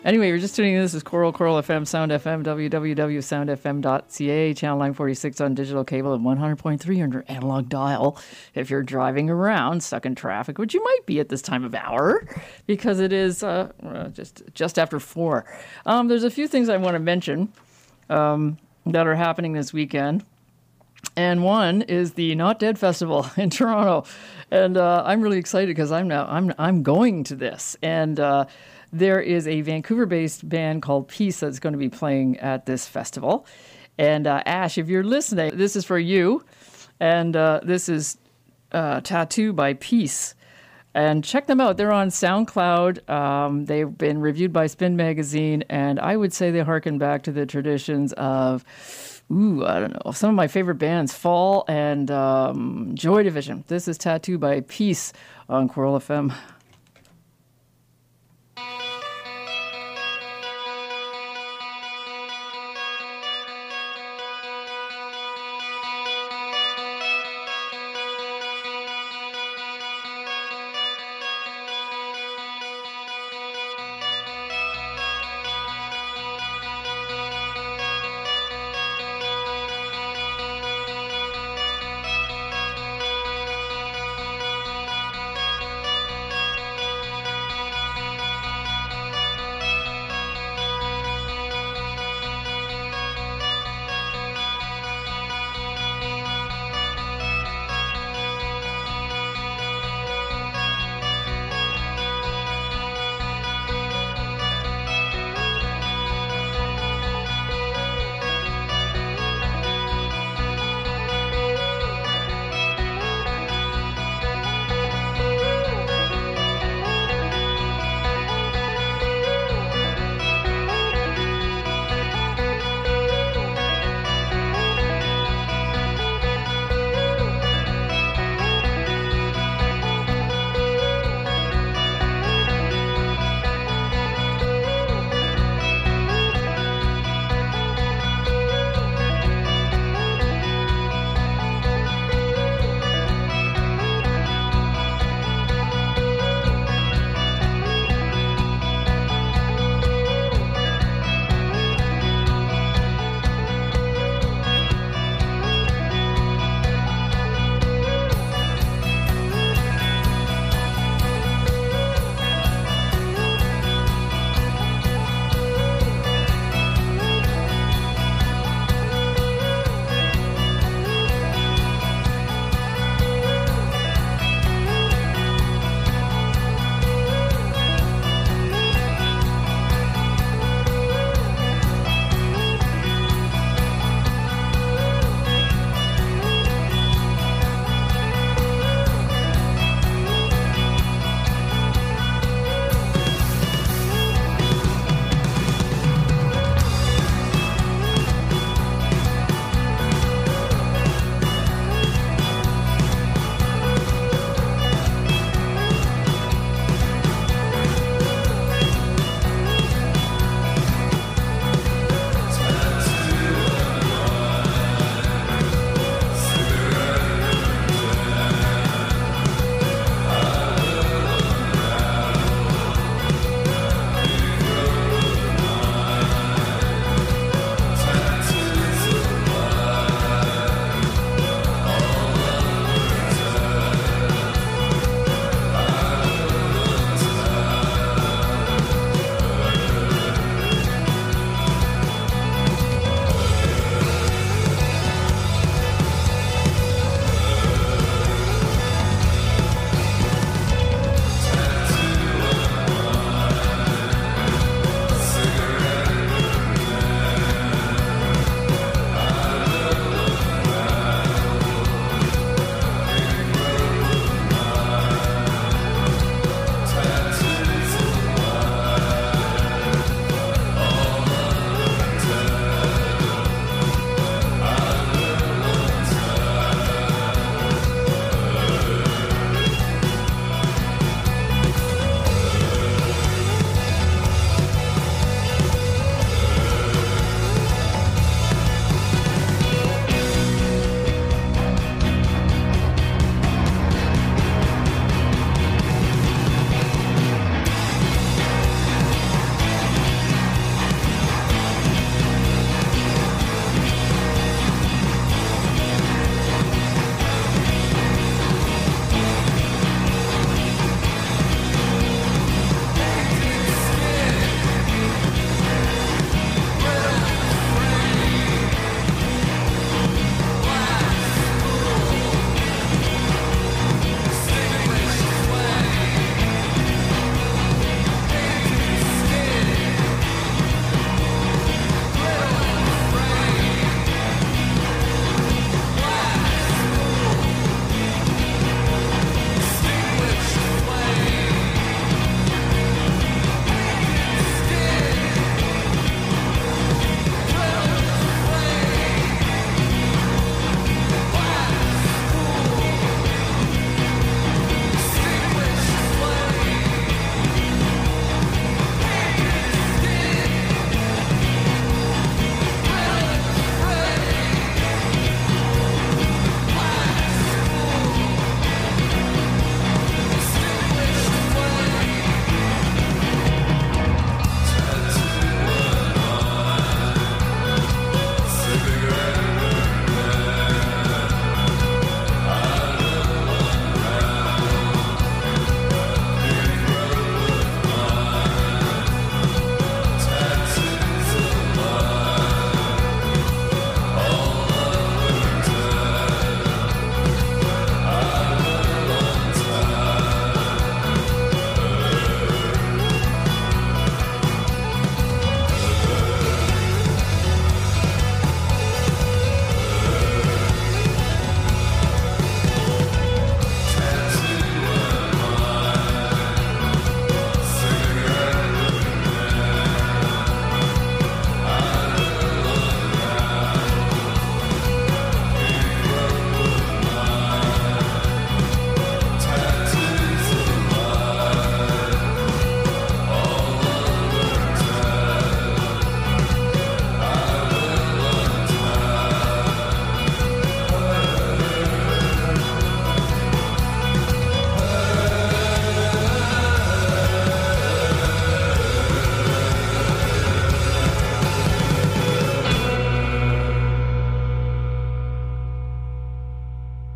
Anyway, you're just tuning in. This is Coral FM, Sound FM, www.soundfm.ca, channel 946 on digital cable and 100.3 on your analog dial. If you're driving around, stuck in traffic, which you might be at this time of hour, because it is just after 4. There's a few things I want to mention that are happening this weekend. And one is the Not Dead Festival in Toronto, and I'm really excited because I'm going to this. And there is a Vancouver-based band called Peace that's going to be playing at this festival. And Ash, if you're listening, this is for you. And this is Tattoo by Peace. And check them out. They're on SoundCloud. They've been reviewed by Spin Magazine, and I would say they harken back to the traditions of, I don't know, some of my favorite bands, Fall and Joy Division. This is Tattoo by Peace on Coral FM.